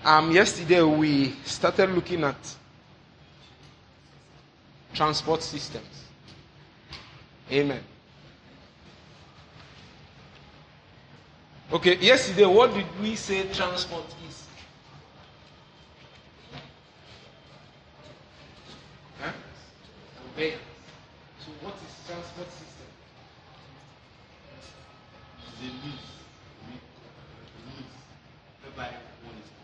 Yesterday we started looking at transport systems. Amen. Okay, yesterday what did we say transport is? Huh? Conveyance. So what is transport system? The means whereby one is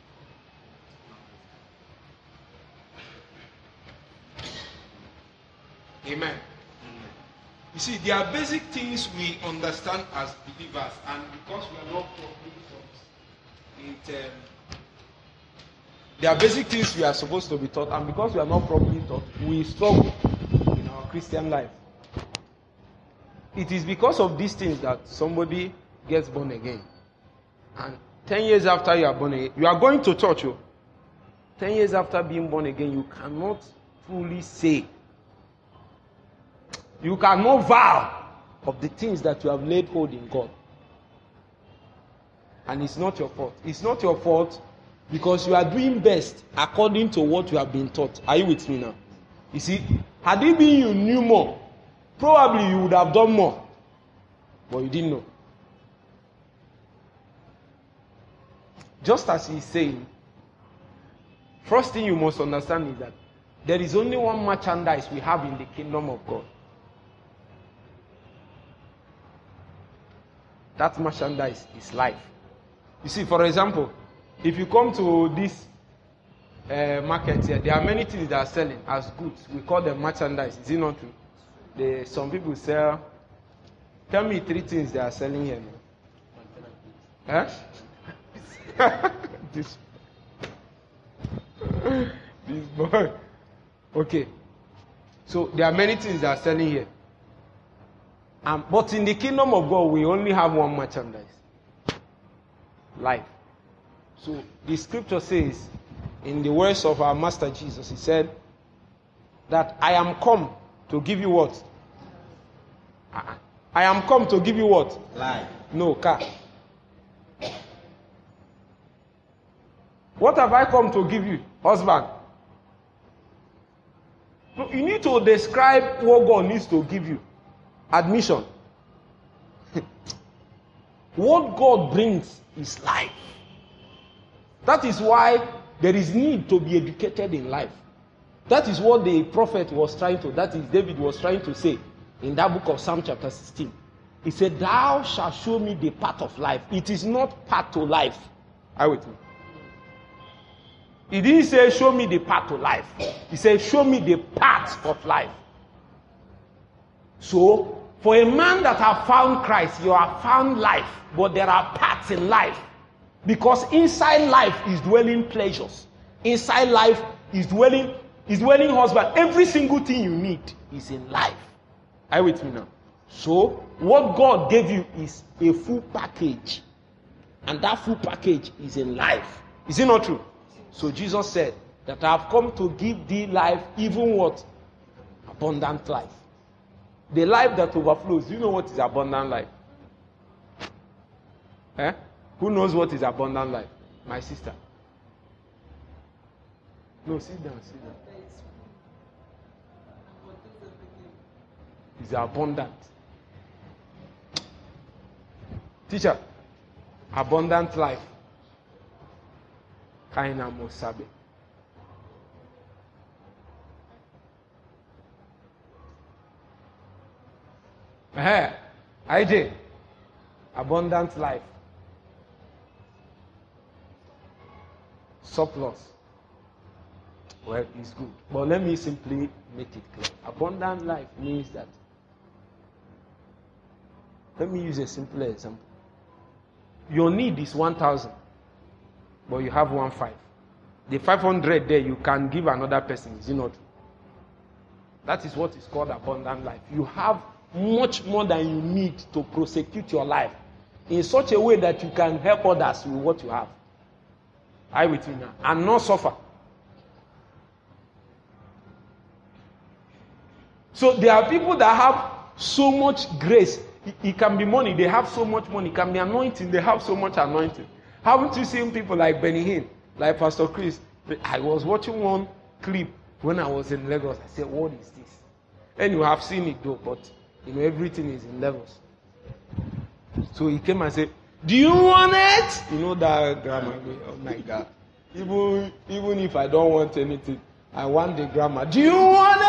conveyed. Amen. You see, there are basic things we understand as believers, and because we are not properly taught, there are basic things we are supposed to be taught, and because we are not properly taught, we struggle in our Christian life. It is because of these things that somebody gets born again, and 10 years after you are born again, you are going to church. 10 years after being born again, you cannot fully say. You cannot vow of the things that you have laid hold in God. And it's not your fault. It's not your fault because you are doing best according to what you have been taught. Are you with me now? You see, had it been you knew more, probably you would have done more. But you didn't know. Just as he's saying, first thing you must understand is that there is only one merchandise we have in the kingdom of God. That merchandise is life. You see, for example, if you come to this market here, there are many things that are selling as goods. We call them merchandise. Is it not true? Some people sell. Tell me 3 things they are selling here now. Huh? this boy. Okay. So there are many things that are selling here. But in the kingdom of God, we only have one merchandise. Life. So the scripture says, in the words of our Master Jesus, he said, that I am come to give you what? I am come to give you what? Life. No, car. What have I come to give you? Husband. No, you need to describe what God needs to give you. Admission. What God brings is life. That is why there is need to be educated in life. That is what the prophet was trying to, that is David was trying to say in that book of Psalm chapter 16. He said, thou shalt show me the path of life. It is not path to life. Are you with me? He didn't say, show me the path to life. He said, show me the path of life. So, for a man that have found Christ, you have found life. But there are paths in life. Because inside life is dwelling pleasures. Inside life is dwelling husband. Every single thing you need is in life. Are you with me now? So, what God gave you is a full package. And that full package is in life. Is it not true? So Jesus said that I have come to give thee life, even what? Abundant life. The life that overflows. Do you know what is abundant life? Who knows what is abundant life? My sister. No, sit down. It's abundant. Teacher, abundant life. Kaina Mosabe. IJ, abundant life. Surplus. Well, it's good. But let me simply make it clear. Abundant life means that. Let me use a simple example. Your need is 1,000, but you have 1,500. The 500 there, you can give another person. Is it not true? That is what is called abundant life. You have much more than you need to prosecute your life in such a way that you can help others with what you have. Are you with me now? And not suffer. So there are people that have so much grace. It can be money. They have so much money. It can be anointing. They have so much anointing. Haven't you seen people like Benny Hinn? Like Pastor Chris, I was watching one clip when I was in Lagos. I said, what is this? And you have seen it though, but everything is in levels. So he came and said, do you want it? You know that grammar. Oh my God. Even if I don't want anything, I want the grammar. Do you want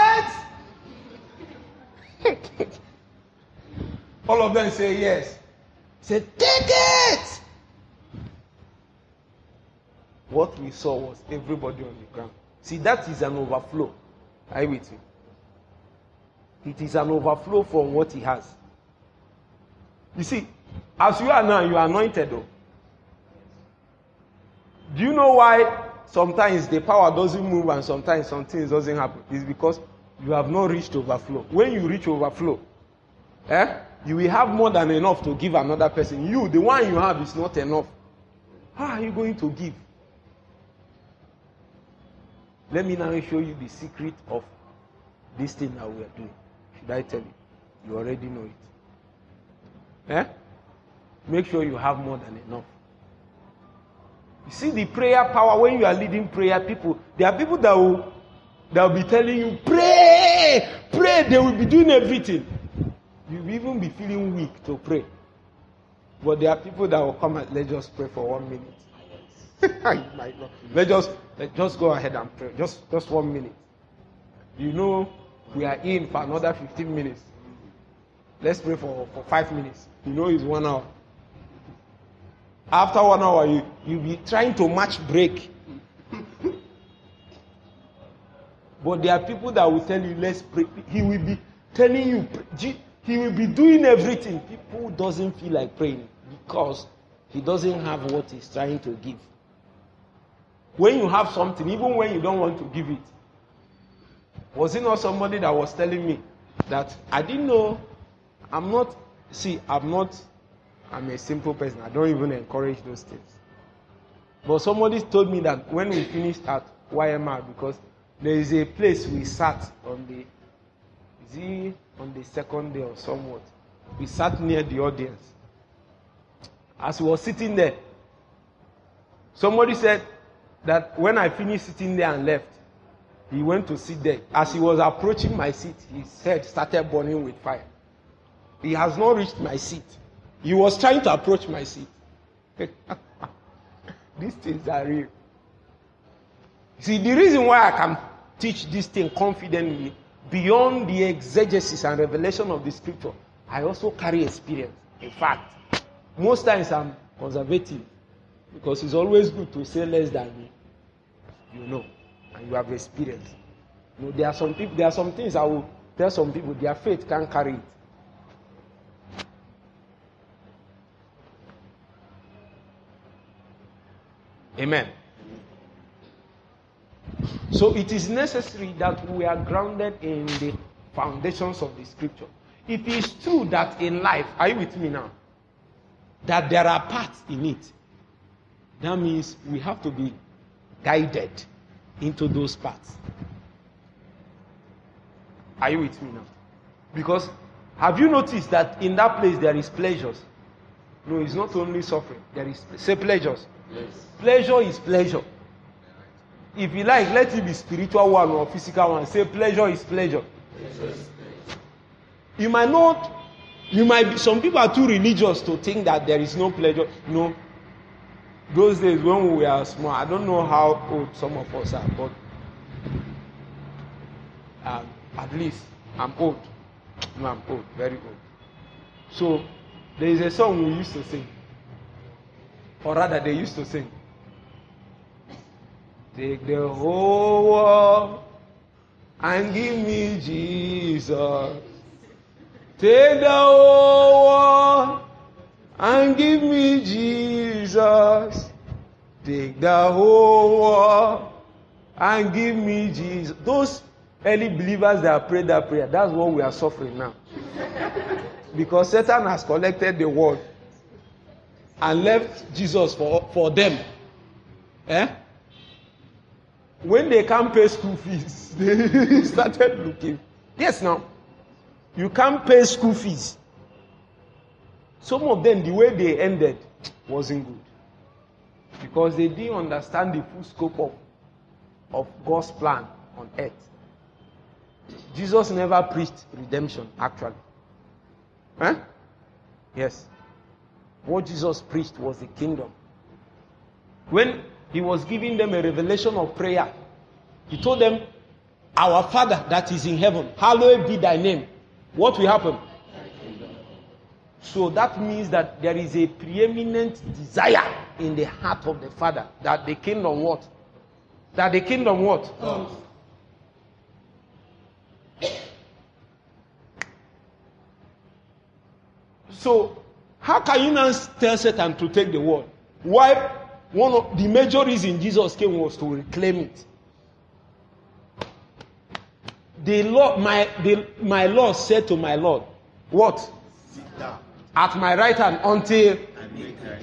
it? All of them say yes. Say, take it. What we saw was everybody on the ground. See, that is an overflow. Are you with me? It is an overflow from what he has. You see, as you are now, you are anointed though. Do you know why sometimes the power doesn't move and sometimes some things doesn't happen? It's because you have not reached overflow. When you reach overflow, you will have more than enough to give another person. You, the one you have is not enough. How are you going to give? Let me now show you the secret of this thing that we are doing. Should I tell you? You already know it. Make sure you have more than enough. You see the prayer power when you are leading prayer, people, there are people that will be telling you, pray, pray. They will be doing everything. You will even be feeling weak to pray. But there are people that will come and let's just pray for 1 minute. My God. Let's just go ahead and pray. Just 1 minute. You know, we are in for another 15 minutes. Let's pray for 5 minutes. You know it's 1 hour. After 1 hour, you'll be trying to match break. But there are people that will tell you, let's pray. He will be telling you, he will be doing everything. People doesn't feel like praying because he doesn't have what he's trying to give. When you have something, even when you don't want to give it, was it not somebody that was telling me that I didn't know, I'm a simple person. I don't even encourage those things. But somebody told me that when we finished at YMR, because there is a place we sat on the second day or somewhat. We sat near the audience. As we were sitting there, somebody said that when I finished sitting there and left, he went to sit there. As he was approaching my seat, his head started burning with fire. He has not reached my seat. He was trying to approach my seat. These things are real. See, the reason why I can teach this thing confidently, beyond the exegesis and revelation of the scripture, I also carry experience. In fact, most times I'm conservative because it's always good to say less than you know, and you have experience. You know, there are some things I will tell some people their faith can't carry it. Amen. So it is necessary that we are grounded in the foundations of the scripture. It is true that in life, are you with me now? That there are paths in it. That means we have to be guided into those paths. Are you with me now? Because have you noticed that in that place there is pleasures? No, it's not only suffering. There is, say pleasures. Yes. Pleasure is pleasure. If you like, let it be spiritual one or physical one. Say pleasure is pleasure. Yes. You might be, some people are too religious to think that there is no pleasure. No. Those days when we were small, I don't know how old some of us are, but at least I'm old. No, I'm old, very old. So there is a song we used to sing. Or rather, they used to sing. Take the whole world and give me Jesus. Take the whole world and give me Jesus. Take the whole world and give me Jesus. Those early believers that prayed that prayer, that's what we are suffering now. Because Satan has collected the world and left Jesus for them. When they can't pay school fees, they started looking. Yes, now. You can't pay school fees. Some of them, the way they ended wasn't good. Because they didn't understand the full scope of God's plan on earth. Jesus never preached redemption, actually. Huh? Yes. What Jesus preached was the kingdom. When he was giving them a revelation of prayer, he told them, our Father that is in heaven, hallowed be thy name. What will happen? So that means that there is a preeminent desire in the heart of the Father that the kingdom what? That the kingdom what? So how can you now tell Satan to take the world? Why? One of the major reasons Jesus came was to reclaim it. The Lord, my Lord said to my Lord, what? Sit down. At my right hand until And make thy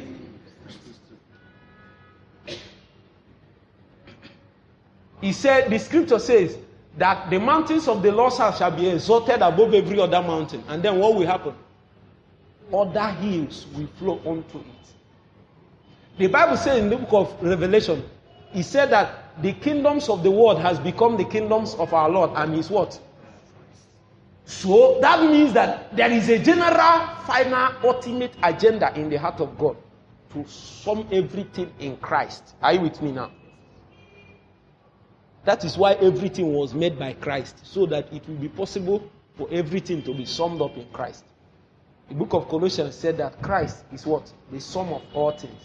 he said, the scripture says that the mountains of the Lord's house shall be exalted above every other mountain. And then what will happen? Other hills will flow onto it. The Bible says in the book of Revelation, he said that the kingdoms of the world has become the kingdoms of our Lord and his what? So that means that there is a general, final, ultimate agenda in the heart of God to sum everything in Christ. Are you with me now? That is why everything was made by Christ, so that it will be possible for everything to be summed up in Christ. The book of Colossians said that Christ is what? The sum of all things.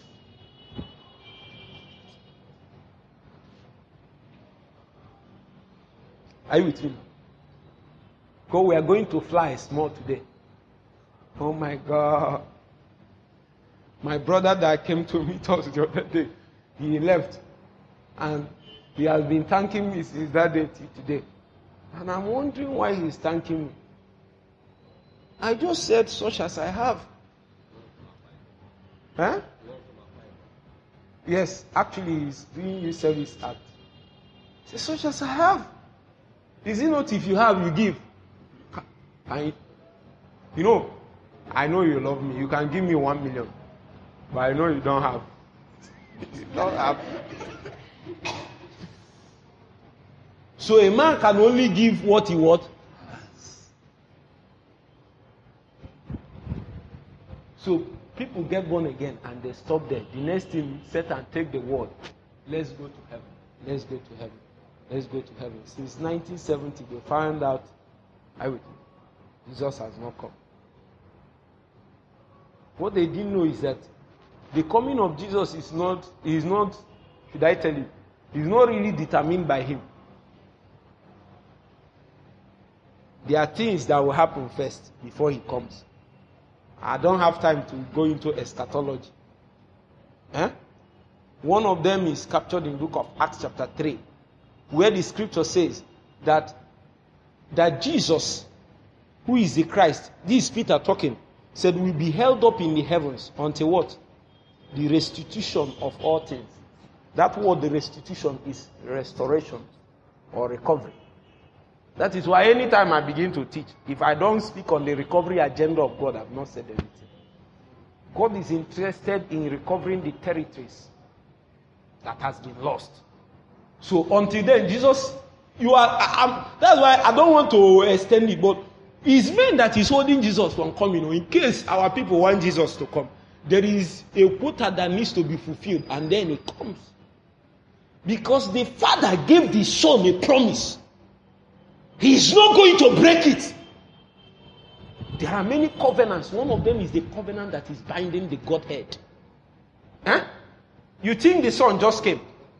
Are you with me? Because we are going to fly small today. Oh my God. My brother that came to meet us the other day, he left. And he has been thanking me since that day till today. And I'm wondering why he's thanking me. I just said, such as I have. Huh? Yes, actually he's doing youth service act. He said, such as I have. Is it not if you have, you give? And you know, I know you love me. You can give me 1 million. But I know you don't have. You don't have. So a man can only give what he wants. So people get born again and they stop there. The next thing, Satan take the word. Let's go to heaven. Let's go to heaven. Let's go to heaven. Since 1970, they found out Jesus has not come. What they didn't know is that the coming of Jesus is not, should I tell you, is not really determined by him. There are things that will happen first before he comes. I don't have time to go into eschatology. One of them is captured in the book of Acts chapter 3, where the scripture says that Jesus, who is the Christ, this is Peter talking, said will be held up in the heavens until what? The restitution of all things. That word, the restitution, is restoration or recovery. That is why anytime I begin to teach, if I don't speak on the recovery agenda of God, I've not said anything. God is interested in recovering the territories that has been lost. So until then, Jesus, that's why I don't want to extend it, but it's meant that he's holding Jesus from coming. In case our people want Jesus to come, there is a quota that needs to be fulfilled, and then it comes. Because the Father gave the Son a promise. He is not going to break it. There are many covenants. One of them is the covenant that is binding the Godhead. You think the Son just came?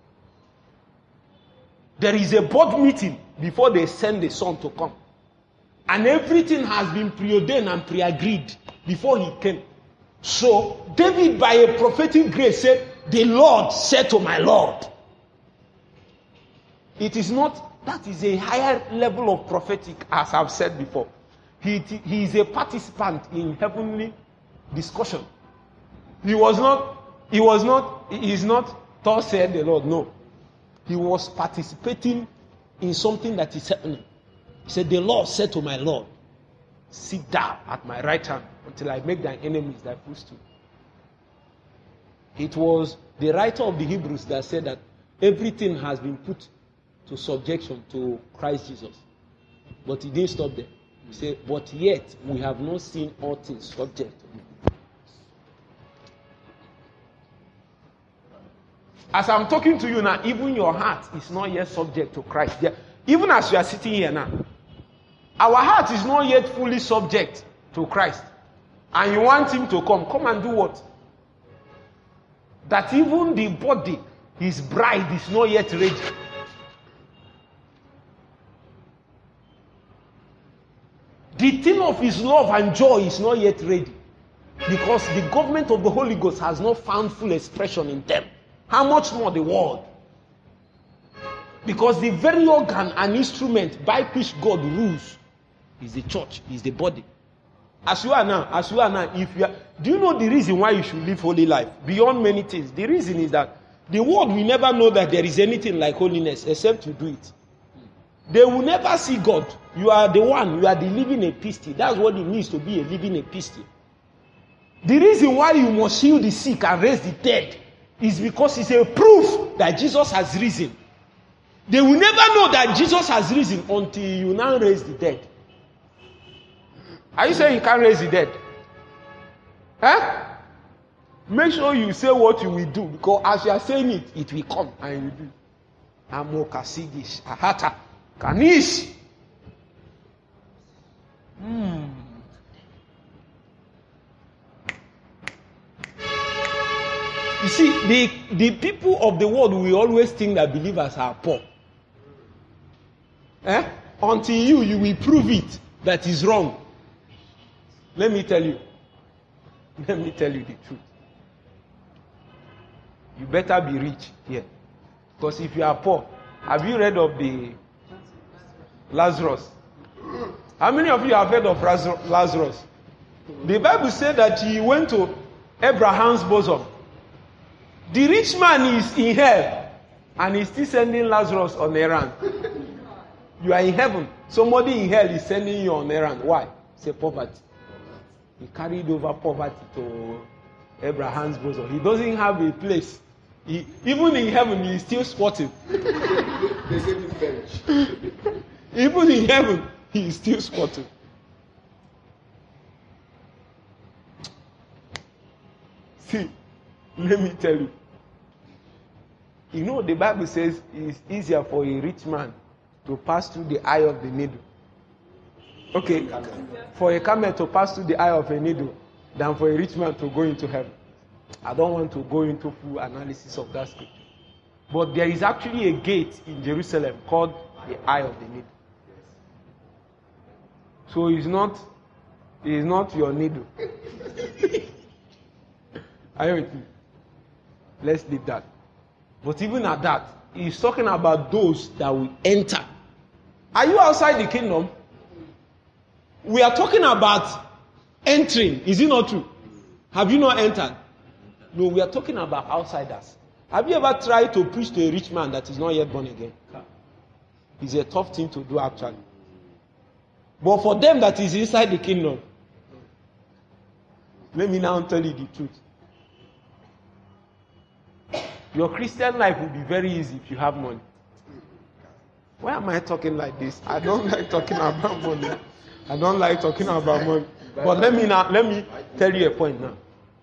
There is a board meeting before they send the Son to come. And everything has been preordained and pre-agreed before he came. So, David, by a prophetic grace, said, the Lord said to my Lord. It is not, that is a higher level of prophetic, as I've said before. He is a participant in heavenly discussion. He is not, thus said the Lord, no. He was participating in something that is happening. He said, the Lord said to my Lord, sit down at my right hand until I make thy enemies thy footstool. It was the writer of the Hebrews that said that everything has been put to subjection to Christ Jesus. But he didn't stop there. He said, but yet we have not seen all things subject to him. As I'm talking to you now, even your heart is not yet subject to Christ. Even as you are sitting here now, our heart is not yet fully subject to Christ. And you want him to come and do what? That even the body, his bride, is not yet ready. The thing of his love and joy is not yet ready. Because the government of the Holy Ghost has not found full expression in them. How much more the world? Because the very organ and instrument by which God rules is the church, is the body. As you are now, do you know the reason why you should live holy life? Beyond many things. The reason is that the world will never know that there is anything like holiness except you do it. They will never see God. You are the one, you are the living epistle. That's what it means to be a living epistle. The reason why you must heal the sick and raise the dead is because it's a proof that Jesus has risen. They will never know that Jesus has risen until you now raise the dead. Are you saying you can't raise the dead? Huh? Make sure you say what you will do, because as you are saying it, it will come and you will do. Amo kasidish, ahata, kanish. You see, the people of the world will always think that believers are poor. Until you will prove it that is wrong. Let me tell you the truth. You better be rich here. Because if you are poor, have you read of the Lazarus? How many of you have heard of Lazarus? The Bible said that he went to Abraham's bosom. The rich man is in hell and he's still sending Lazarus on errand. You are in heaven. Somebody in hell is sending you on errand. Why? Say poverty. He carried over poverty to Abraham's bosom. He doesn't have a place. Even in heaven, he is still squatting. Even in heaven, he is still squatting. See, let me tell you. You know, the Bible says it's easier for a rich man to pass through the eye of the needle. Okay, for a camel to pass through the eye of a needle than for a rich man to go into heaven. I don't want to go into full analysis of that scripture. But there is actually a gate in Jerusalem called the eye of the needle. So it's not your needle. Are you with me? Let's leave that. But even at that, he's talking about those that will enter. Are you outside the kingdom? We are talking about entering. Is it not true? Have you not entered? No, we are talking about outsiders. Have you ever tried to preach to a rich man that is not yet born again? It's a tough thing to do actually. But for them that is inside the kingdom, let me now tell you the truth. Your Christian life will be very easy if you have money. Why am I talking like this? I don't like talking about money. I don't like talking about money. But let me tell you a point now.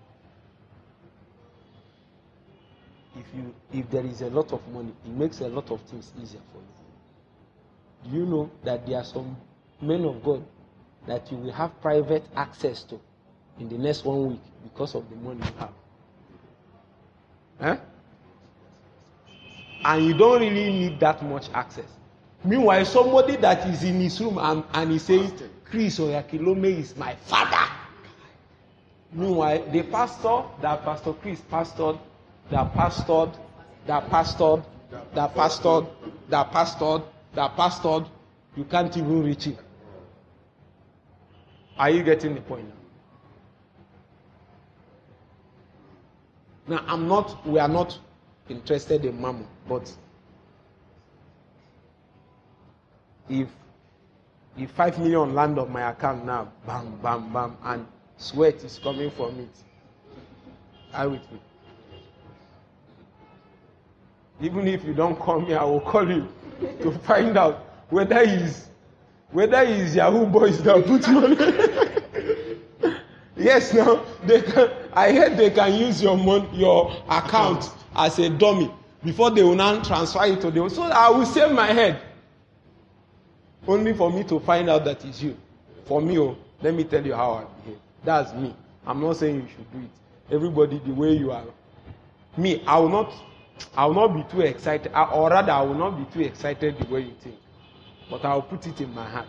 If there is a lot of money, it makes a lot of things easier for you. Do you know that there are some men of God that you will have private access to in the next 1 week because of the money you have? And you don't really need that much access. Meanwhile, somebody that is in his room and he says, Chris Oyakilome is my father. Meanwhile, the pastor, that Pastor Chris pastored, that pastored, you can't even reach him. Are you getting the point now? Now, we are not interested in mammon, but if 5 million land on my account now, bam, bam, bam, and sweat is coming from it, are you with me? Even if you don't call me, I will call you to find out whether he's Yahoo boys that put money. Yes, now I heard they can use your account as a dummy before they will now transfer it to them. So I will save my head. Only for me to find out that it's you. For me, let me tell you how I behave. That's me. I'm not saying you should do it. Everybody the way you are. Me, I will not be too excited, or rather I will not be too excited the way you think. But I will put it in my heart.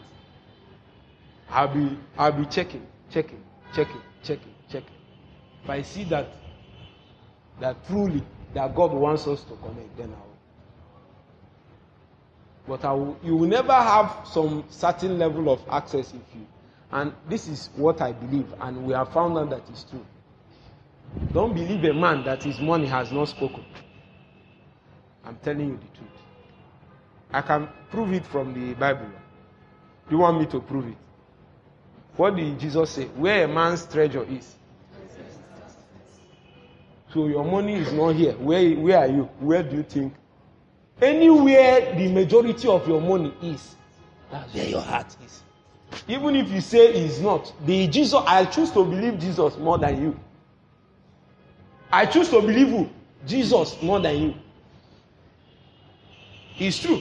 I'll be checking. If I see that truly that God wants us to connect, then I will. But you will never have some certain level of access if you. And this is what I believe, and we have found out that it's true. Don't believe a man that his money has not spoken. I'm telling you the truth. I can prove it from the Bible. Do you want me to prove it? What did Jesus say? Where a man's treasure is. So your money is not here. Where are you? Where do you think? Anywhere the majority of your money is, that's where your heart is. Even if you say it's not, I choose to believe Jesus more than you. I choose to believe who? Jesus more than you. It's true.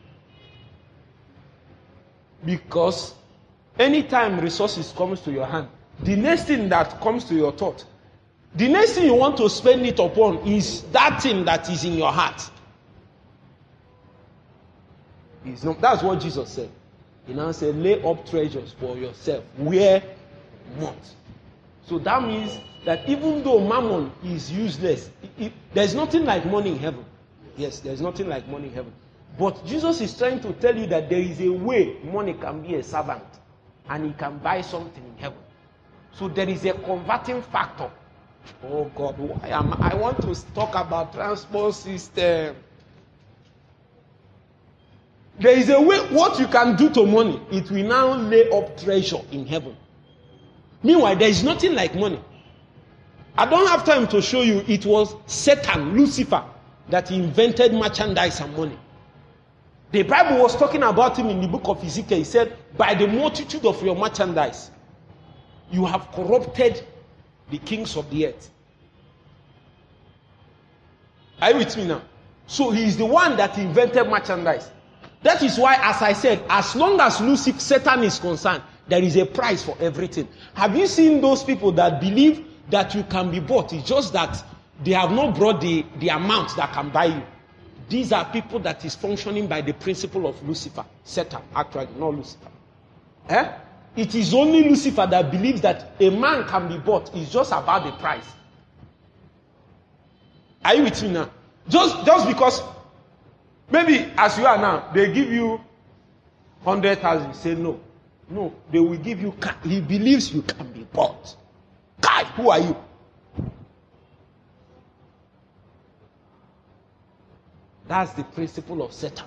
Because anytime resources comes to your hand, the next thing that comes to your thought, the next thing you want to spend it upon is that thing that is in your heart. That's what Jesus said. He now said, lay up treasures for yourself where not. So that means that even though mammon is useless, there's nothing like money in heaven. Yes, there's nothing like money in heaven. But Jesus is trying to tell you that there is a way money can be a servant and he can buy something in heaven. So there is a converting factor. Oh God, I want to talk about transport system. There is a way, what you can do to money, it will now lay up treasure in heaven. Meanwhile, there is nothing like money. I don't have time to show you, it was Satan, Lucifer, that invented merchandise and money. The Bible was talking about him in the book of Ezekiel. He said, by the multitude of your merchandise, you have corrupted the kings of the earth. Are you with me now? So he is the one that invented merchandise. That is why, as I said, as long as Lucifer, Satan is concerned, there is a price for everything. Have you seen those people that believe that you can be bought? It's just that they have not brought the amount that can buy you. These are people that is functioning by the principle of Lucifer. Satan, actually, not Lucifer. It is only Lucifer that believes that a man can be bought. It's just about the price. Are you with me now? Just because, maybe as you are now, they give you 100,000. You say no. No, they will give you. He believes you can be bought. Kai, who are you? That's the principle of Satan.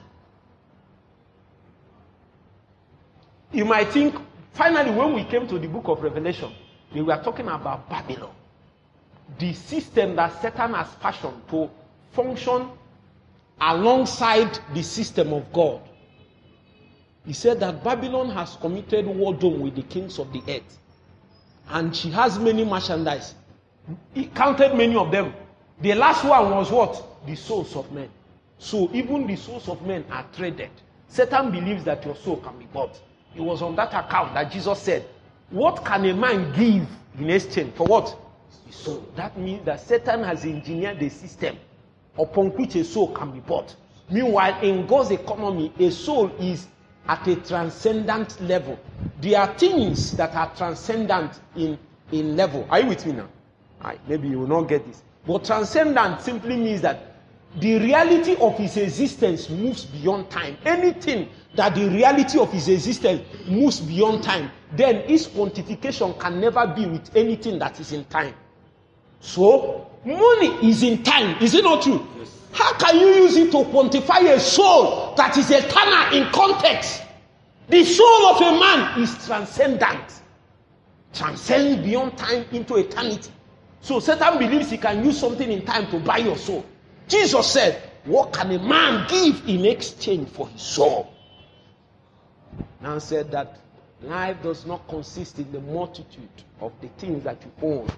You might think, finally, when we came to the book of Revelation, we were talking about Babylon. The system that Satan has fashioned to function alongside the system of God. He said that Babylon has committed whoredom with the kings of the earth. And she has many merchandise. He counted many of them. The last one was what? The souls of men. So even the souls of men are traded. Satan believes that your soul can be bought. It was on that account that Jesus said, what can a man give in exchange for what? His soul. That means that Satan has engineered a system upon which a soul can be bought. Meanwhile, in God's economy, a soul is at a transcendent level. There are things that are transcendent in level. Are you with me now? Maybe you will not get this. But transcendent simply means that the reality of his existence moves beyond time. Anything that the reality of his existence moves beyond time, then his quantification can never be with anything that is in time. So, money is in time. Is it not true? Yes. How can you use it to quantify a soul that is eternal in context? The soul of a man is transcendent. Transcends beyond time into eternity. So Satan believes he can use something in time to buy your soul. Jesus said, What can a man give in exchange for his soul? Now said that life does not consist in the multitude of the things that you own.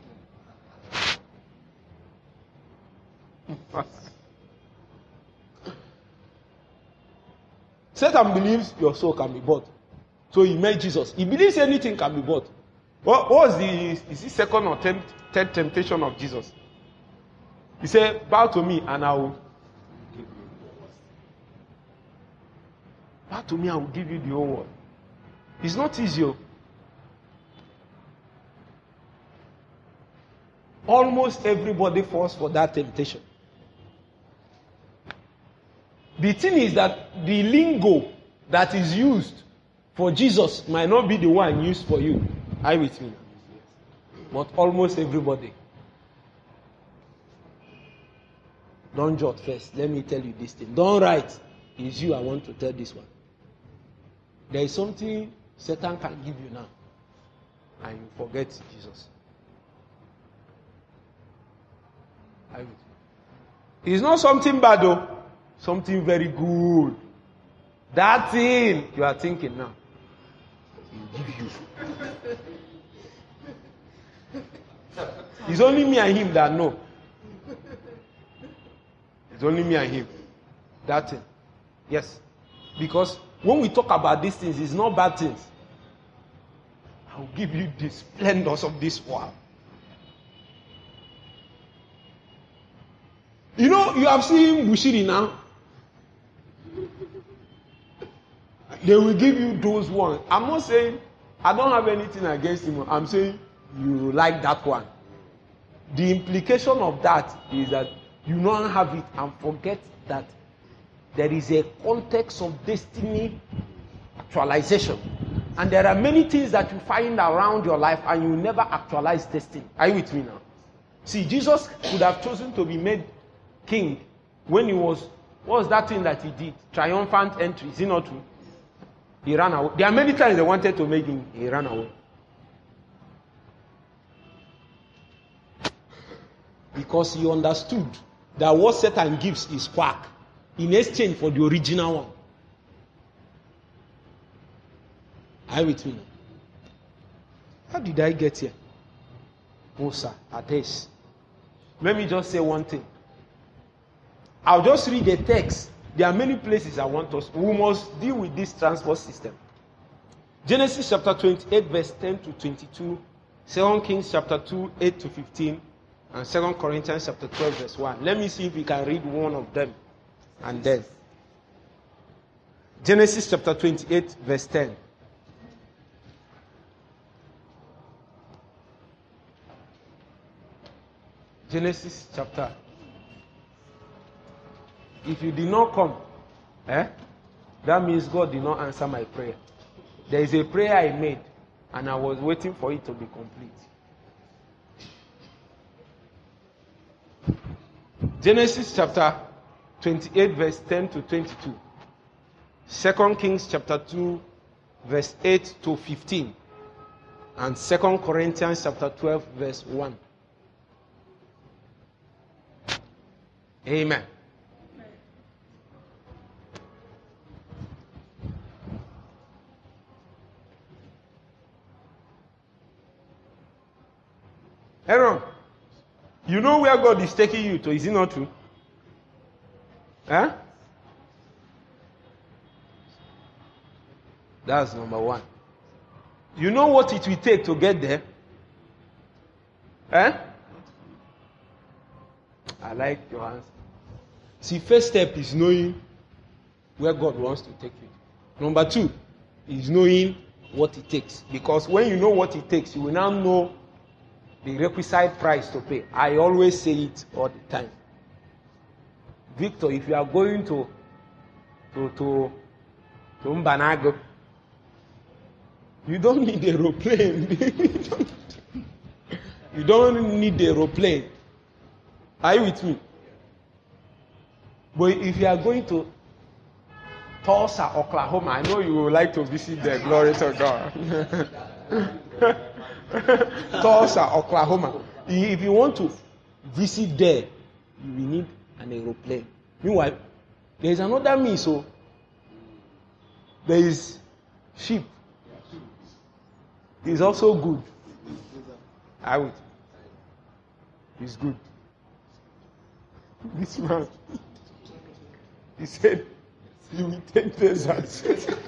Satan believes your soul can be bought. So he met Jesus. He believes anything can be bought. What was is the second or third temptation of Jesus? He said, bow to me and I will give you. Bow to me, I will give you the whole world. It's not easy. Almost everybody falls for that temptation. The thing is that the lingo that is used for Jesus might not be the one used for you. Are you with me? But almost everybody. Don't jot first. Let me tell you this thing. Don't write. It's you I want to tell this one. There is something Satan can give you now. And you forget Jesus. Are you with me? It's not something bad though. Something very good. That thing you are thinking now. He'll give you. It's only me and him that know. It's only me and him. That thing. Yes. Because when we talk about these things, it's not bad things. I'll give you the splendors of this world. You know, you have seen Bushiri now. They will give you those ones. I'm not saying I don't have anything against him. I'm saying you like that one. The implication of that is that you don't have it and forget that there is a context of destiny actualization. And there are many things that you find around your life and you never actualize destiny. Are you with me now? See, Jesus could have chosen to be made king when he was, what was that thing that he did? Triumphant entry. Is it not true? He ran away. There are many times they wanted to make him. He ran away. Because he understood that what Satan gives is quack in exchange for the original one. Are you with me now? How did I get here? Musa, Adesh. Let me just say one thing. I'll just read the text. There are many places I want us. We must deal with this transport system. Genesis chapter 28, verse 10 to 22. 2 Kings chapter 2, 8 to 15. And 2 Corinthians chapter 12, verse 1. Let me see if we can read one of them. And then. Genesis chapter 28, verse 10. Genesis chapter. If you did not come, that means God did not answer my prayer. There is a prayer I made, and I was waiting for it to be complete. Genesis chapter 28, verse 10 to 22. 2 Kings chapter 2, verse 8 to 15. And 2 Corinthians chapter 12, verse 1. Amen. Aaron, you know where God is taking you to, is it not true? Huh? That's number one. You know what it will take to get there? Huh? I like your answer. See, first step is knowing where God wants to take you. Number two is knowing what it takes. Because when you know what it takes, you will now know the requisite price to pay. I always say it all the time. Victor, if you are going to Mbanago, you don't need an aeroplane. You don't need an aeroplane. Are you with me? But if you are going to Tulsa, Oklahoma, I know you would like to visit there. Glory to God. Tulsa, Oklahoma. If you want to visit there, you will need an aeroplane. Meanwhile, there is another me, so there is sheep. It's also good. I would. It's good. This man, he said, you will take desert.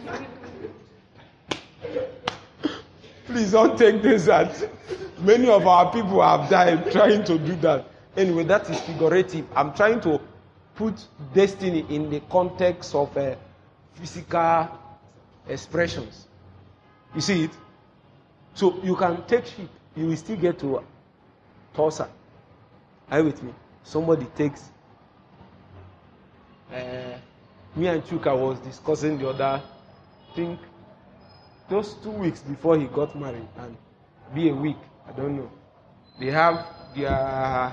Please don't take desert. Many of our people have died trying to do that. Anyway, that is figurative. I'm trying to put destiny in the context of physical expressions. You see it? So you can take sheep, you will still get to Tulsa. Are you with me? Somebody takes. Me and Chuka was discussing the other, I think, just 2 weeks before he got married, and be a week, I don't know. They have their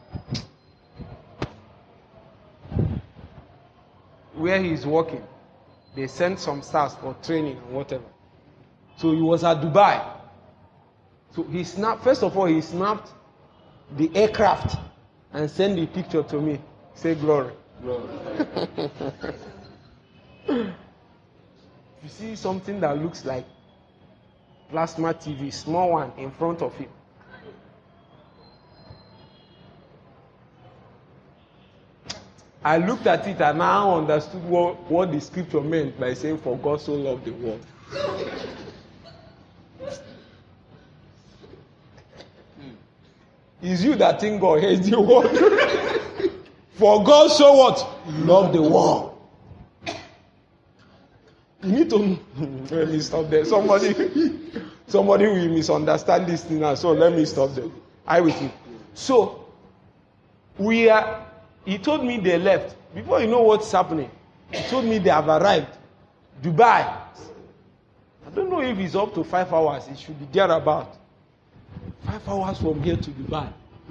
where he's working. They sent some stars for training and whatever. So he was at Dubai. So he snapped. First of all, he snapped the aircraft and sent the picture to me. Say glory. Glory. You see something that looks like plasma TV, small one in front of him. I looked at it and now understood what the scripture meant by saying, for God so loved the world. It's you that think God hates the world. For God so what? Loved the world. You need to let me stop there. Somebody will misunderstand this thing now, so let me stop there. I with you. So he told me they left. Before you know what's happening, he told me they have arrived. Dubai. I don't know if it's up to 5 hours. It should be there about 5 hours from here to Dubai.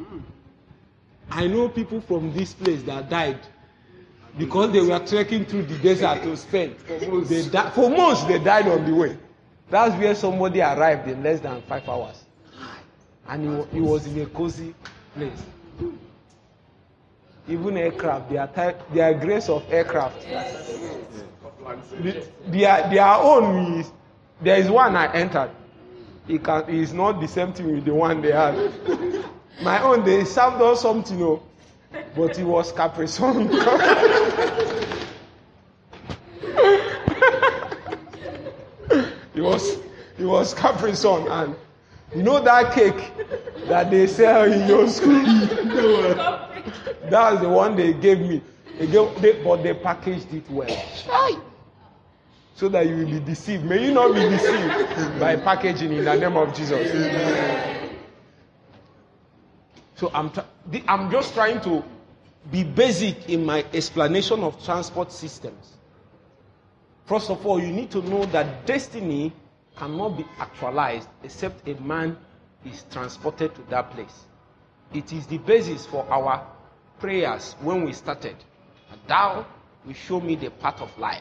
I know people from this place that died because they were trekking through the desert to spend. For months they died on the way. That's where somebody arrived in less than 5 hours. And he was in a cozy place. Even aircraft, their grace of aircraft. Their own is, there is one I entered. It is not the same thing with the one they had. My own, they served us something, but it was Capri Sun. It was Capri Sun, and you know that cake that they sell in your school? That's the one they gave me. But they packaged it well. So that you will be deceived. May you not be deceived by packaging in the name of Jesus. So I'm just trying to be basic in my explanation of transport systems. First of all, you need to know that destiny cannot be actualized except a man is transported to that place. It is the basis for our prayers when we started. And thou will show me the path of life.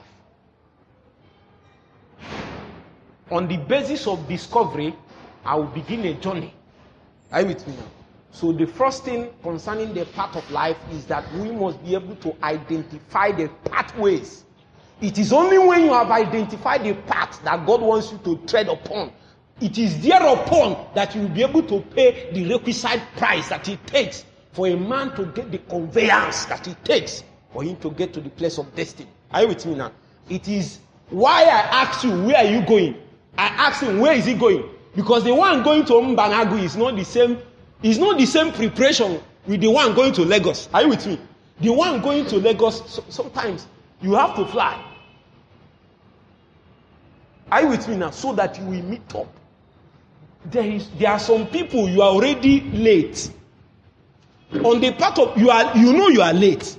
On the basis of discovery, I will begin a journey. Are you with me now? So the first thing concerning the path of life is that we must be able to identify the pathways. It is only when you have identified the path that God wants you to tread upon. It is thereupon that you will be able to pay the requisite price that it takes for a man to get the conveyance that it takes for him to get to the place of destiny. Are you with me now? It is why I asked you, where are you going? I asked him, where is he going? Because the one going to Mbanagu is not the same. It's not the same preparation with the one going to Lagos. Are you with me? The one going to Lagos, sometimes you have to fly. Are you with me now? So that you will meet up. There are some people you are already late. On the part of you are late.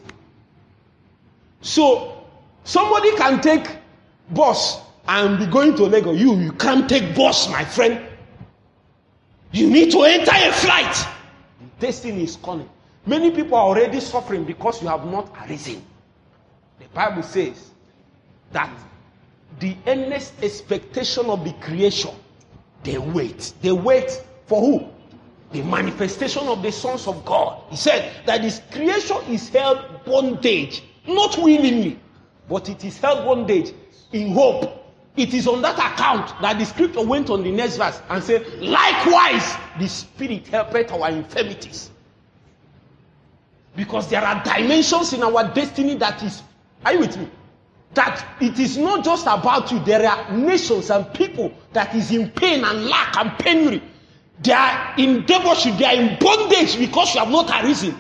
So somebody can take bus and be going to Lagos. You can't take bus, my friend. You need to enter a flight. The destiny is calling. Many people are already suffering because you have not arisen. The Bible says that the earnest expectation of the creation, they wait. They wait for who? The manifestation of the sons of God. He said that his creation is held bondage, not willingly, but it is held bondage in hope. It is on that account that the scripture went on the next verse and said, likewise, the Spirit helpeth our infirmities. Because there are dimensions in our destiny that is, are you with me? That it is not just about you. There are nations and people that is in pain and lack and penury. They are in debauchery, they are in bondage because you have not arisen.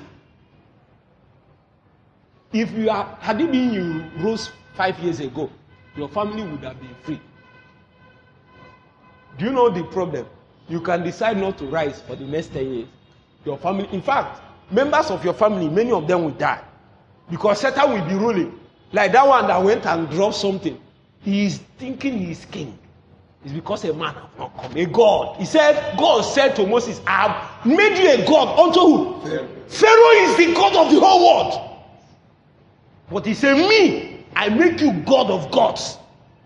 If you are, had it been you rose 5 years ago, your family would have been free. Do you know the problem? You can decide not to rise for the next 10 years. Your family, in fact, members of your family, many of them will die. Because Satan will be ruling. Like that one that went and dropped something. He is thinking he is king. It's because a man have not come. A God. He said, God said to Moses, I have made you a God unto who? Pharaoh is the God of the whole world. But he said, me, I make you God of gods.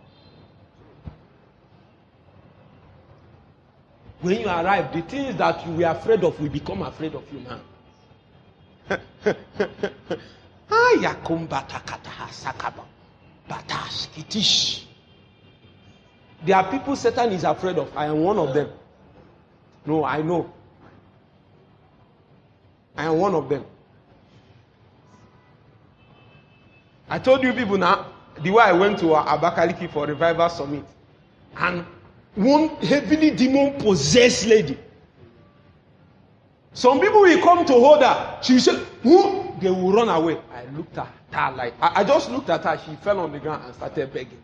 When you arrive, the things that you were afraid of will become afraid of you now. There are people Satan is afraid of. I am one of them. No, I know. I am one of them. I told you people now, the way I went to Abakaliki for Revival Summit, and one heavily demon-possessed lady. Some people will come to hold her. She will say, who? They will run away. I looked at her like, I just looked at her. She fell on the ground and started begging.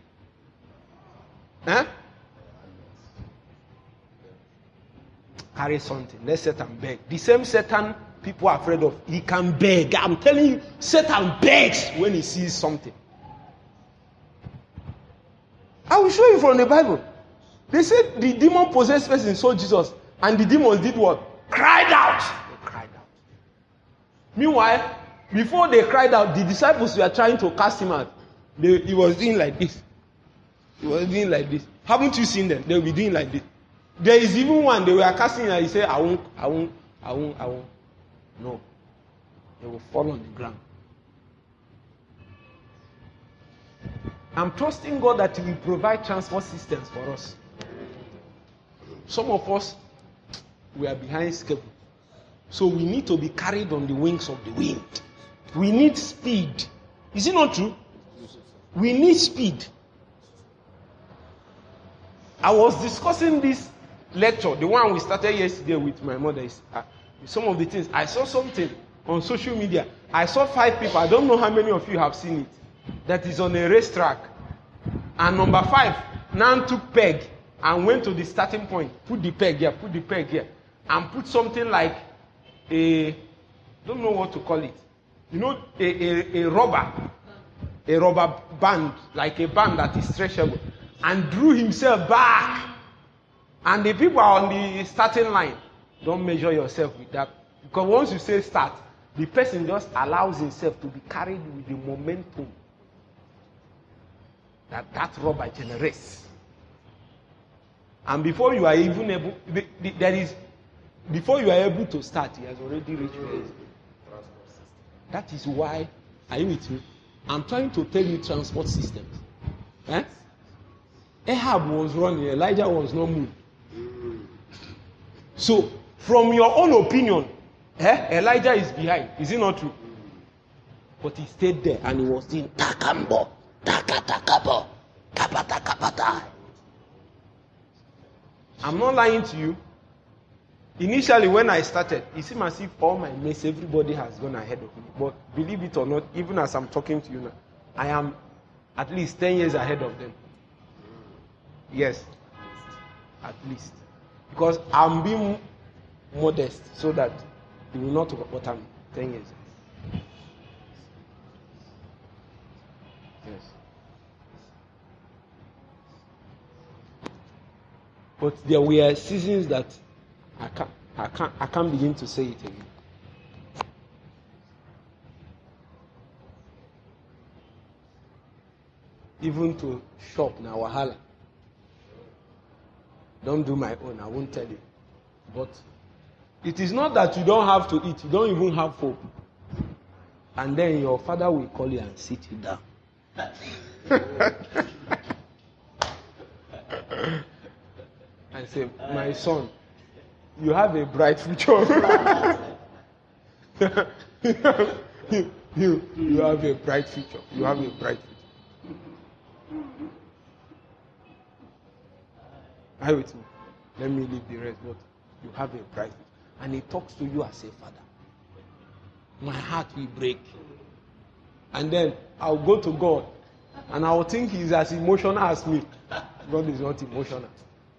Carry something. Let Satan beg. The same Satan people are afraid of, he can beg. I'm telling you, Satan begs when he sees something. I will show you from the Bible. They said the demon-possessed person saw Jesus, and the demons did what? Cried out. They cried out. Meanwhile, before they cried out, the disciples were trying to cast him out. He was doing like this. He was doing like this. Haven't you seen them? They will be doing like this. There is even one, they were casting and he said, I won't. No. They will fall on the ground. I'm trusting God that He will provide transport systems for us. Some of us, we are behind schedule. So we need to be carried on the wings of the wind. We need speed. Is it not true? We need speed. I was discussing this lecture, the one we started yesterday with my mother. Some of the things, I saw something on social media. I saw 5 people, I don't know how many of you have seen it, that is on a racetrack. And number 5 now took peg and went to the starting point. Put the peg here, and put something like don't know what to call it. You know, a rubber band, like a band that is stretchable, and drew himself back. And the people are on the starting line. Don't measure yourself with that. Because once you say start, the person just allows himself to be carried with the momentum that rubber generates. And before you are even able, before you are able to start, he has already reached where. That is why, are you with me? I'm trying to tell you transport systems. Ahab was running, Elijah was not moved. So, from your own opinion, Elijah is behind. Is it not true? But he stayed there and he was saying, Takambo, Takatakabo, Kapatakapata. I'm not lying to you. Initially, when I started, it seemed as if all my mates, everybody has gone ahead of me. But believe it or not, even as I'm talking to you now, I am at least 10 years ahead of them. Yes, at least. Because I'm being modest so that they will not talk about I'm 10 years. Yes. But there were seasons that I can't begin to say it again. Even to shop na wahala. Don't do my own, I won't tell you. But It is not that you don't have to eat, you don't even have hope. And then your father will call you and sit you down. And say, my son, you have a bright future. you have a bright future. You have a bright future. Are you with me? Let me leave the rest, but you have a bright future. And he talks to you as a father. My heart will break. And then I'll go to God and I'll think he's as emotional as me. God is not emotional.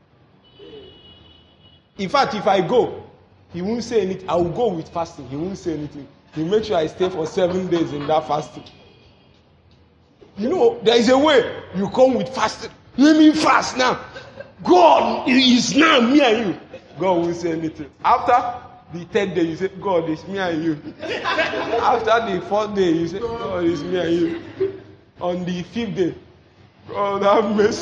In fact, if I go, he won't say anything. I will go with fasting. He won't say anything. He'll make sure I stay for 7 days in that fasting. You know, there is a way you come with fasting. Let me fast now. God is now me and you. God won't say anything. After the 3rd day, you say, God, it's me and you. After the 4th day, you say, God, it's me and you. On the 5th day, God, have mercy.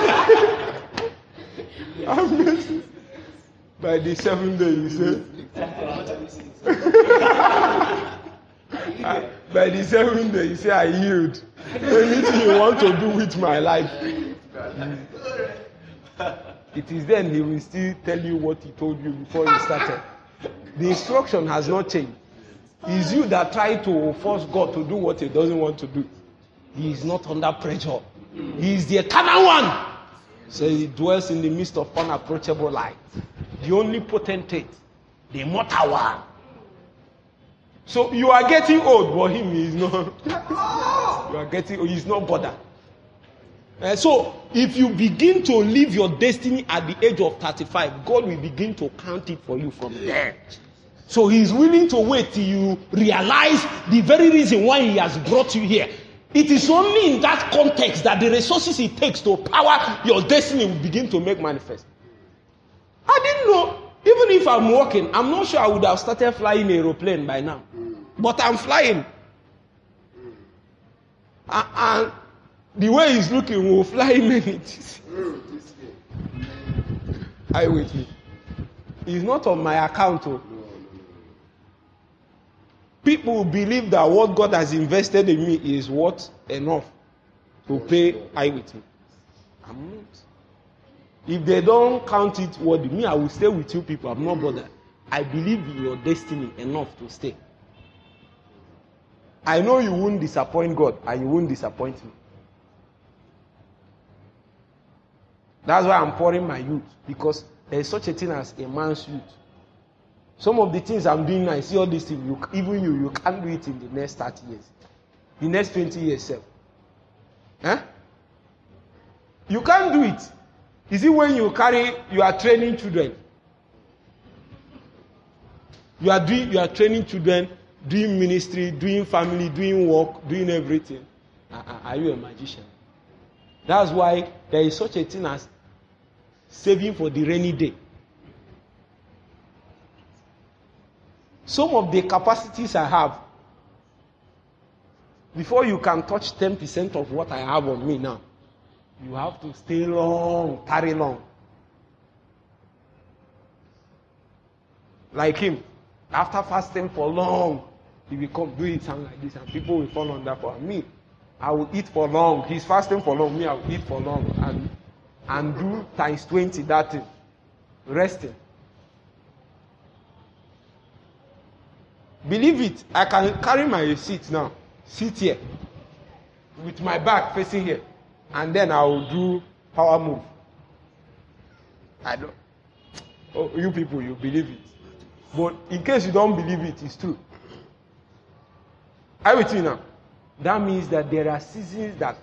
Have mercy. By the 7th day, you say, by the 7th day, you say, I yield. Anything you want to do with my life. It is then he will still tell you what he told you before you started. The instruction has not changed. It's you that try to force God to do what he doesn't want to do. He is not under pressure. He is the eternal one. So he dwells in the midst of unapproachable light. The only potentate, the immortal one. So you are getting old, but him is not. You are getting old, he's not bothered. So if you begin to live your destiny at the age of 35, God will begin to count it for you from there. So he is willing to wait till you realize the very reason why he has brought you here. It is only in that context that the resources it takes to power your destiny will begin to make manifest. I didn't know. Even if I'm walking, I'm not sure I would have started flying an aeroplane by now. But I'm flying. And the way he's looking will fly minutes. Are you with me? It's not on my account. Oh. People believe that what God has invested in me is worth enough to pay. Are you with me? I'm not. If they don't count it worthy, me, I will stay with you people. I'm not bothered. I believe in your destiny enough to stay. I know you won't disappoint God and you won't disappoint me. That's why I'm pouring my youth, because there is such a thing as a man's youth. Some of the things I'm doing now, I see all these things, you can't do it in the next 30 years. The next 20 years, sir. Huh? You can't do it. Is it when you are training children? You are training children, doing ministry, doing family, doing work, doing everything. Are you a magician? That's why there is such a thing as saving for the rainy day. Some of the capacities I have, before you can touch 10% of what I have on me now, you have to stay long, tarry long. Like him, after fasting for long, he will come do it something like this, and people will fall under for me. I will eat for long. He's fasting for long. Me, I will eat for long and do times 20 that thing. Resting. Believe it, I can carry my seat now. Sit here with my back facing here, and then I will do power move. I don't. Oh, you people, you believe it, but in case you don't believe it, it's true. Are you with me now? That means that there are seasons that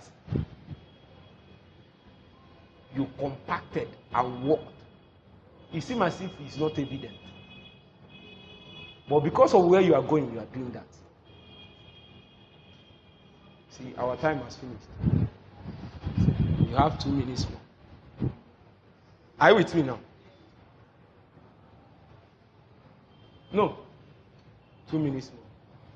you compacted and walked. It seems as if it's not evident. But because of where you are going, you are doing that. See, our time has finished. You have 2 minutes more. Are you with me now? No. 2 minutes more.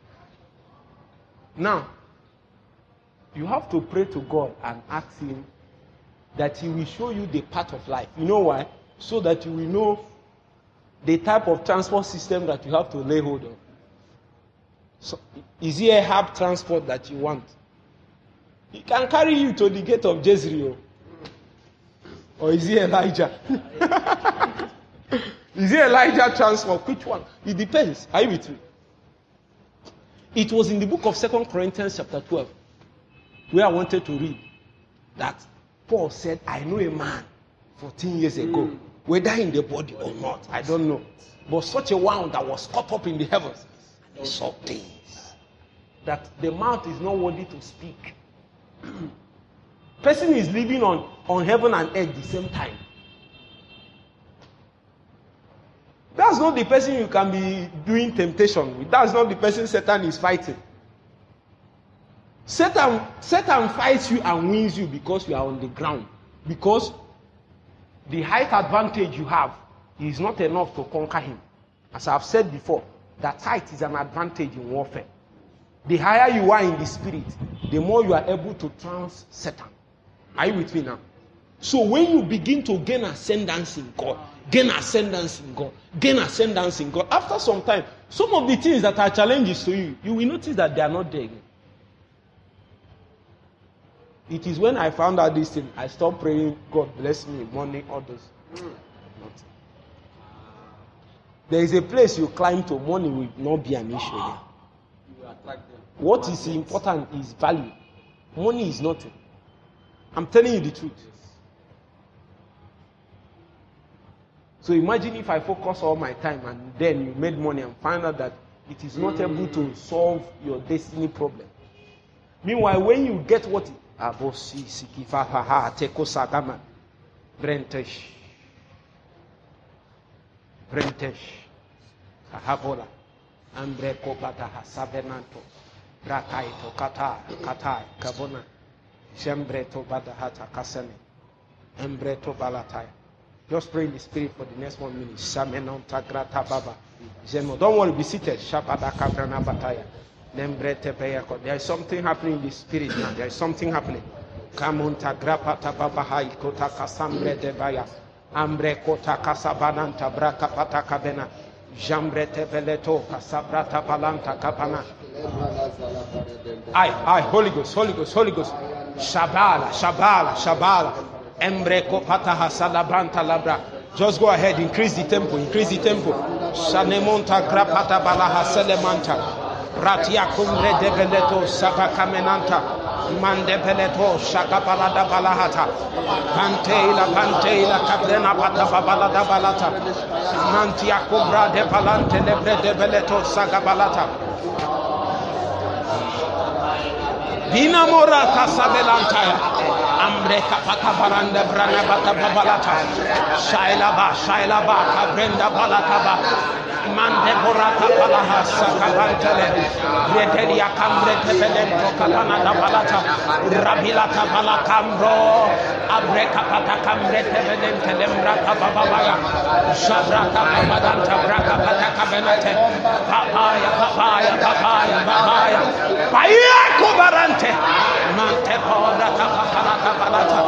Now, you have to pray to God and ask Him that He will show you the path of life. You know why? So that you will know the type of transport system that you have to lay hold of. So, is it a hub transport that you want? He can carry you to the gate of Jezreel. Or is it Elijah? Is it Elijah transport? Which one? It depends. Are you with me? It was in the book of 2 Corinthians chapter 12 where I wanted to read that Paul said, I know a man 14 years ago, whether in the body or not, I don't know. But such a one that was caught up in the heavens. And he saw things that the mouth is not worthy to speak. Person is living on heaven and earth the same time. That's not the person you can be doing temptation with. That's not the person Satan is fighting. Satan fights you and wins you because you are on the ground. Because the height advantage you have is not enough to conquer him. As I've said before, that height is an advantage in warfare. The higher you are in the spirit, the more you are able to trounce Satan. Are you with me now? So when you begin to gain ascendance in God, after some time, some of the things that are challenges to you, you will notice that they are not there again. It is when I found out this thing, I stopped praying, God bless me, money, others. There is a place you climb to, money will not be an issue there. What is important is value. Money is nothing. I'm telling you the truth. So imagine if I focus all my time and then you made money and find out that it is not able to solve your destiny problem. Meanwhile, when you get what Abosi Sikifaha Teko Sagama Brentesh Ahabola Ambreko Bataha Sabenanto Brakaito Katai Kabona Shembreto Badahata Kasane Embreto Balataya. Just pray in the spirit for the next 1 minute. Shamenonta Grata Baba. Don't worry, be seated. Shapada Kabrana Bataya. There is something happening in the spirit now. There is something happening. Kamunta Grapata Baba Haikota Kasambre de Baya. Ambre Kota Kasabananta Braka Patakabena. Jambrete Beleto Kasabrata Palanta Kapana. Holy Ghost. Shabala. Embreko pataha salabanta labra. Just go ahead, increase the tempo. Shanemonta grapata balaha selemanta. Ratia kumre de beleto sabakamenanta. Mande beleto shakabalada balahata. Panteila kabrena pata babalada balata. Mantia kubra de balante lebre de beleto sagabalata. Dinamorata sabelantaya. Ambreka patabaranda brana bata babalata. Shailaba kabrenda balataba. Mande borata balaha sakabantele. Redelia kambre tebelento kabana da balata. Rabilata balakambro. Abreka patakambre tebelente lembrata bababaya. Shabrata babadanta braka patakabenate. Papaya. Paya kubarante. Mante borata papalata balata.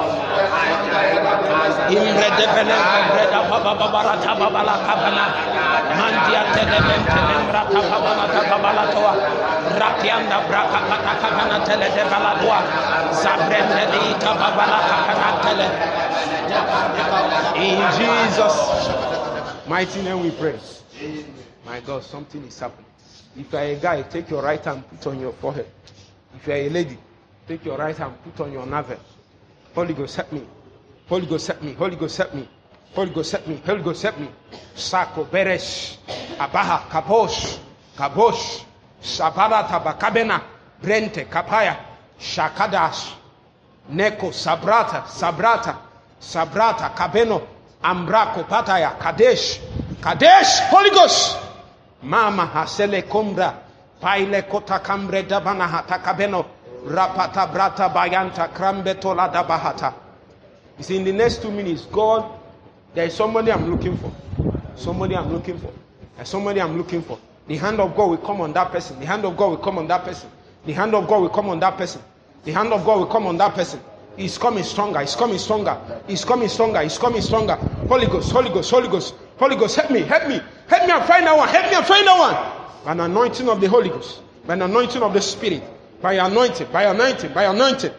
Imbre de belente breda bababarata babalakabana. Mandia telemente lembrata babalata babalatoa. Ratianda braka patakabana tele de baladua. Zabrende dita babalaka kanatele. In Jesus' mighty name we pray. My God, something is happening. If you are a guy, take your right hand, put on your forehead. If you are a lady, take your right hand, put on your navel. Holy Ghost, help me. Sako, Beresh, Abaha, Kabosh, Sabarata, Bakabena, Brente, Kapaya, Shakadash, Neko, Sabrata, Kabeno, Ambrako, Pataya, Kadesh, Holy Ghost. Mama hasele kombra paile kota kambre dabana hata kabeno rapata brata bayanta krambe tola dabahata. You see, in the next 2 minutes, God, there is somebody I'm looking for. There's somebody I'm looking for. The hand of God will come on that person. He's coming stronger. Holy Ghost, Holy Ghost, Holy Ghost, Holy Ghost, help me, help me, help me and find that one, help me and find that one. By an anointing of the Holy Ghost, by an anointing of the Spirit, by anointing, by anointing, by anointing.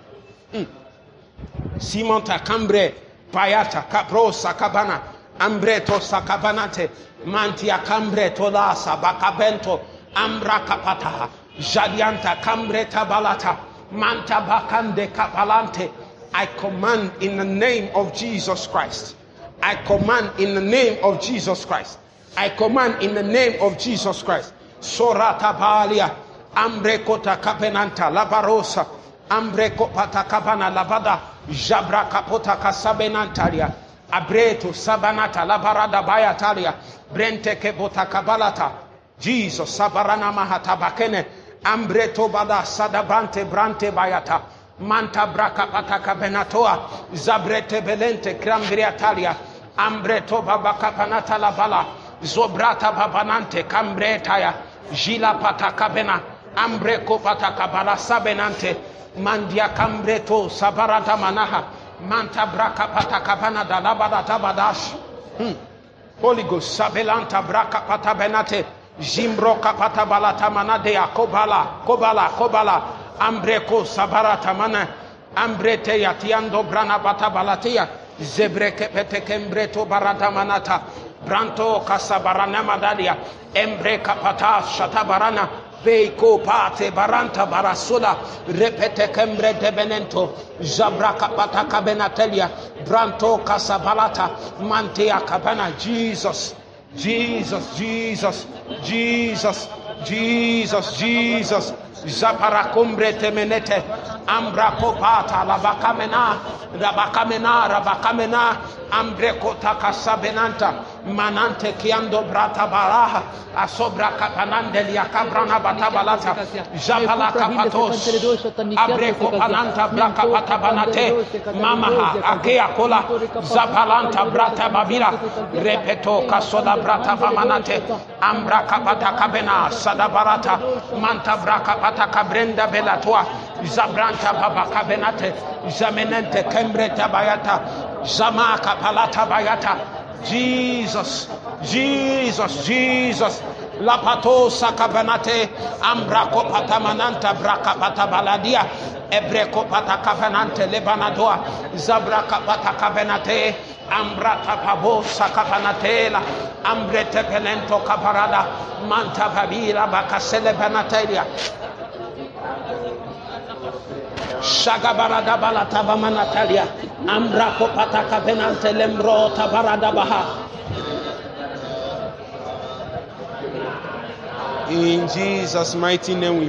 Simon Takambre, Payata, Capro, Sakabana, Ambreto, Sakabanate, Mantia Cambre, Tola, Sabacabento, Ambra Capata, Jadianta, Cambre Tabalata, Manta Bacande Capalante. I command in the name of Jesus Christ. I command in the name of Jesus Christ. I command in the name of Jesus Christ. Sorata Balia, Ambre Kota Capenanta, Labarosa, Ambre Copata Cabana Lavada, Jabra Capota Casabenantaria, Abreto Sabanata, Labarada Bayatalia, Brente Kebota Cabalata, Jesus, Sabarana Mahata Bakene, Ambreto Bada Sadabante Brante Bayata, Manta Braca Pataka Benatoa, Zabrete Belente, Crambriatalia, Ambreto Babaka Panata La Bala, Zobrata Babanante, Cambretaya, Gila Patakabena, Ambreco Patakabala Sabenante, Mandia Cambreto, Sabarata Manaha, Manta Braca Patakabana, Dalabada Tabadash. Holy Ghost, Sabelanta Braca Patabenate, Jimbro Capatabalata Manadea, Kobala, Ambreco Sabarata Mana, Ambrete Yatiando Brana Batabalatia, Zebreke Petekembreto Barata Manata, Branto Casabarana Madalia, Embre Capata Shatabarana, Veiko Pate Baranta Barasula, Repete Kembre de Benento, Zabra Capata Cabenatelia, Branto Casabalata, Mantea Cabana, Jesus, Zaparacumbre temenete, Ambra Copata, Rabacamena, Ambrecota Casabenanta, Manante Kiando Brata Baraha, Asobra Capanandelia Cabrana Batabalata, Japala Capatos, Abreco Pananta Braca Patabanate, Mamaha, Agea Cola, Zapalanta Brata Babila, Repeto Casoda Brata Bamanate, Ambra Capata Cabena, Sadabarata, Manta Braca Pataka Brenda Belatua, Zabranta Baba Cabenate, Zamenente Kembreta Bayata, Zamaka Palata Bayata, Jesus, Lapato Sakabanate, Ambra Copatamananta, Braca Patabaladia, Ebreco Patacabanante, Lebanadoa, Zabraca Patacabenate, Ambrata Pabo Sakabanatela, Ambrete Pelento Caparada, Manta Babila Bacasele Banatelia. Shagabarada balata bamanatalia, Ambra Copata Benante Lembro Tabarada Baha. In Jesus' mighty name we